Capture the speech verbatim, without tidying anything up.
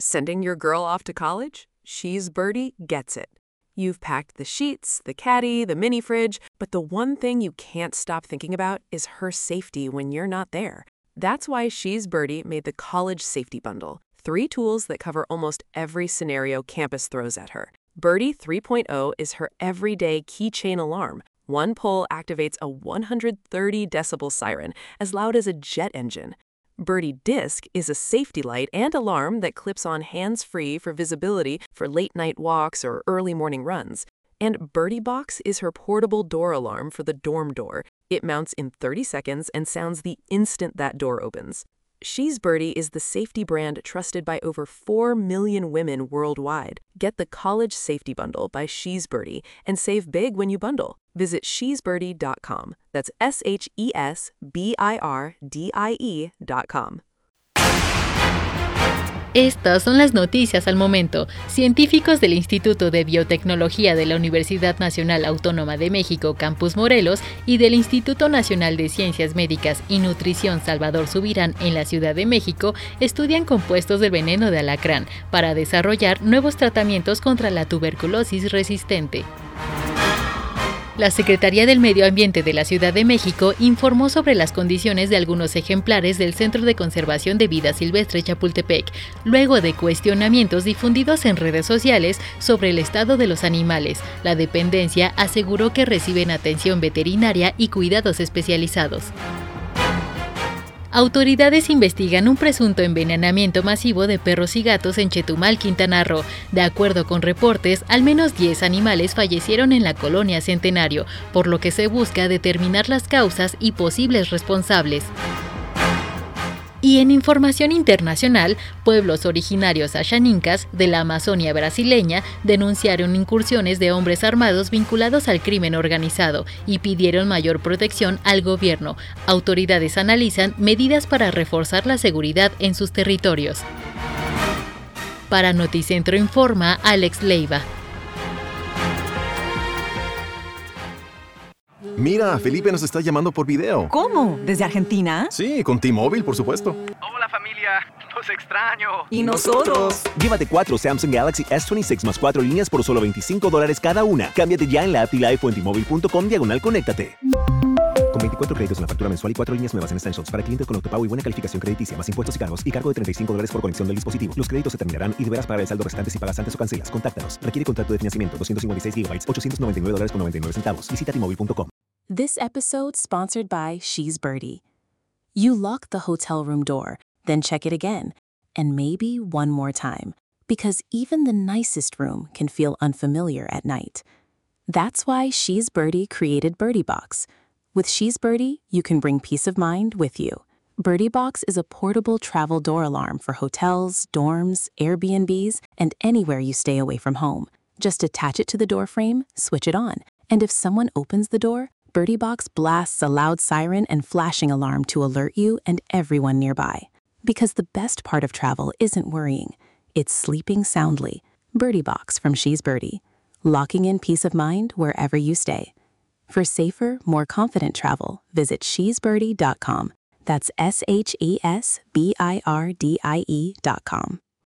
Sending your girl off to college? She's Birdie gets it. You've packed the sheets, the caddy, the mini fridge, but the one thing you can't stop thinking about is her safety when you're not there. That's why She's Birdie made the College Safety Bundle. Three tools that cover almost every scenario campus throws at her. Birdie three point oh is her everyday keychain alarm. One pull activates a one hundred thirty decibel siren, as loud as a jet engine. Birdie Disc is a safety light and alarm that clips on hands-free for visibility for late-night walks or early morning runs. And Birdie Box is her portable door alarm for the dorm door. It mounts in thirty seconds and sounds the instant that door opens. She's Birdie is the safety brand trusted by over four million women worldwide. Get the College Safety Bundle by She's Birdie and save big when you bundle. Visit she's birdie dot com. That's S H E S B I R D I E dot com. Estas son las noticias al momento. Científicos del Instituto de Biotecnología de la Universidad Nacional Autónoma de México, Campus Morelos, y del Instituto Nacional de Ciencias Médicas y Nutrición Salvador Subirán en la Ciudad de México estudian compuestos del veneno de alacrán para desarrollar nuevos tratamientos contra la tuberculosis resistente. La Secretaría del Medio Ambiente de la Ciudad de México informó sobre las condiciones de algunos ejemplares del Centro de Conservación de Vida Silvestre Chapultepec, luego de cuestionamientos difundidos en redes sociales sobre el estado de los animales. La dependencia aseguró que reciben atención veterinaria y cuidados especializados. Autoridades investigan un presunto envenenamiento masivo de perros y gatos en Chetumal, Quintana Roo. De acuerdo con reportes, al menos diez animales fallecieron en la colonia Centenario, por lo que se busca determinar las causas y posibles responsables. Y en información internacional, pueblos originarios axaninkas de la Amazonia brasileña denunciaron incursiones de hombres armados vinculados al crimen organizado y pidieron mayor protección al gobierno. Autoridades analizan medidas para reforzar la seguridad en sus territorios. Para Noticentro Informa, Alex Leiva. Mira, Felipe nos está llamando por video. ¿Cómo? ¿Desde Argentina? Sí, con T-Mobile, por supuesto. Hola familia, los extraño. ¿Y nosotros? Llévate cuatro Samsung Galaxy S veintiséis más cuatro líneas por solo veinticinco dólares cada una. Cámbiate ya en la app y live o en T-Mobile punto com diagonal conéctate. Con veinticuatro créditos en la factura mensual y cuatro líneas nuevas en Essentials para clientes con autopago y buena calificación crediticia, más impuestos y cargos y cargo de treinta y cinco dólares por conexión del dispositivo. Los créditos se terminarán y deberás pagar el saldo restante si pagas antes o cancelas. Contáctanos. Requiere contrato de financiamiento doscientos cincuenta y seis gigabytes, ochocientos noventa y nueve dólares con noventa y nueve centavos. Visita T Mobile punto com. This episode sponsored by She's Birdie. You lock the hotel room door, then check it again, and maybe one more time, because even the nicest room can feel unfamiliar at night. That's why She's Birdie created Birdie Box. With She's Birdie, you can bring peace of mind with you. Birdie Box is a portable travel door alarm for hotels, dorms, Airbnbs, and anywhere you stay away from home. Just attach it to the door frame, switch it on, and if someone opens the door, Birdie Box blasts a loud siren and flashing alarm to alert you and everyone nearby. Because the best part of travel isn't worrying, it's sleeping soundly. Birdie Box from She's Birdie, locking in peace of mind wherever you stay. For safer, more confident travel, visit she's birdie dot com. That's S H E S B I R D I E dot com.